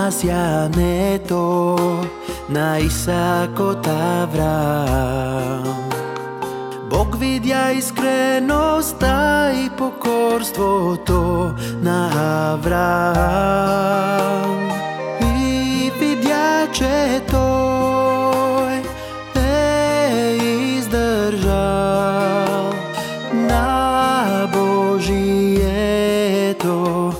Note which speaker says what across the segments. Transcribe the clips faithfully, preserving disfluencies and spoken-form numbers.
Speaker 1: спасянето на Исак от Авраам. Бог видя искреността и покорството на Авраам и видя, че той е издържал на Божието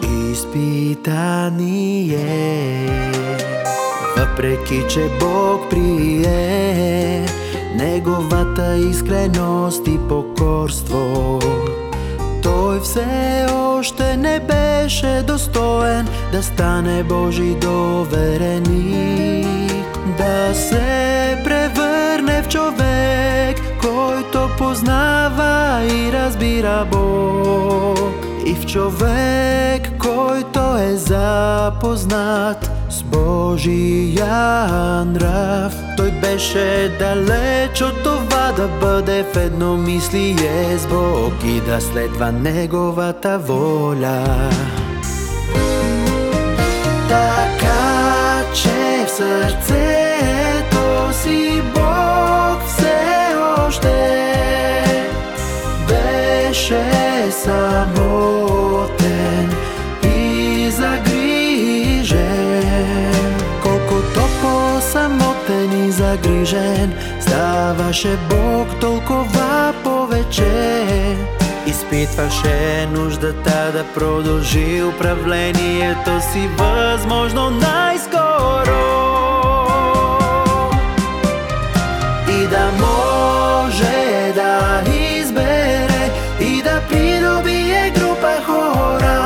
Speaker 1: изпитание. Въпреки че Бог прие неговата искреност и покорство, той все още не беше достоен да стане Божий довереник, да се превърне в човек, който познава и разбира Бог, и в човек, който е запознат с Божия нрав. Той беше далеч от това да бъде в едномислие с Бог и да следва неговата воля. Така че в сърцето си Бог все още беше самотен и загрижен. Колкото по-самотен и загрижен ставаше Бог, толкова повече изпитваше нуждата да продължи управлението си възможно най-скоро и да може да избере и да придобие група хора,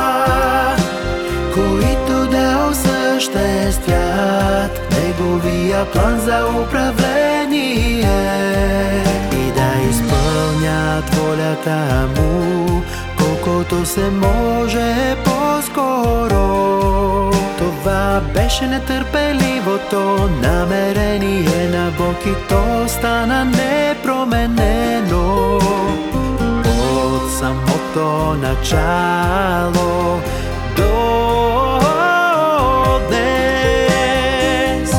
Speaker 1: които да осъществят неговия план за управление и да изпълнят волята му колкото се може по-скоро. Това беше нетърпеливото намерение на Бог и то стана непроменено от самото начало до днес.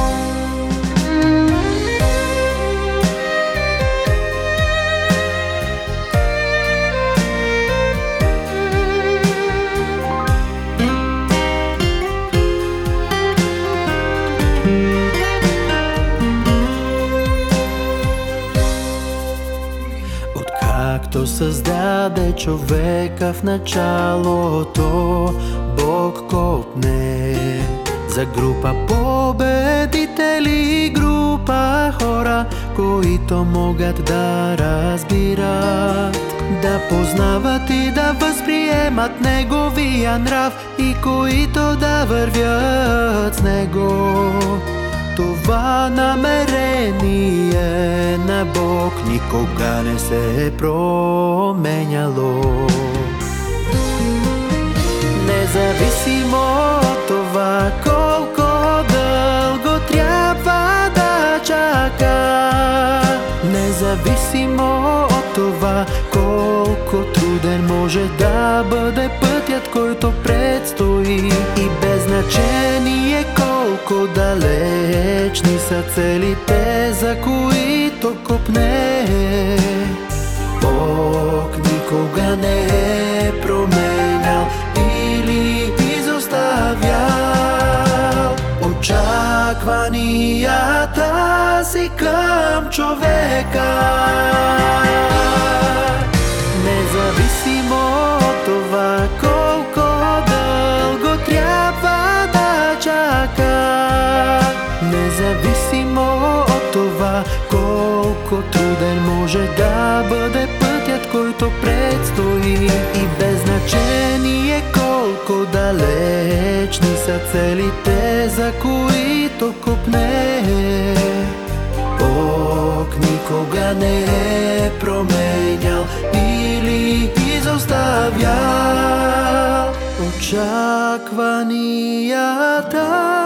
Speaker 1: Откакто създаде човека в началото, Бог копне за група победители, група хора, които могат да разбират, да познават и да възприемат неговия нрав и които да вървят с него. Това намерение на Бог никога не се е променяло. Независимо от това колко дълго трябва да чака, независимо от това колко труден може да бъде пътят, който предстои, и без значение колко далечни са целите, за които копне, Бог никога не е променял или изоставял очакванията си към човека. Независимо от това колко дълго трябва да чака, независимо от това колко труден може да бъде пътят, който предстои, и без значение колко далечни са целите, за които копне, Бог никога не е променял или изоставял очакванията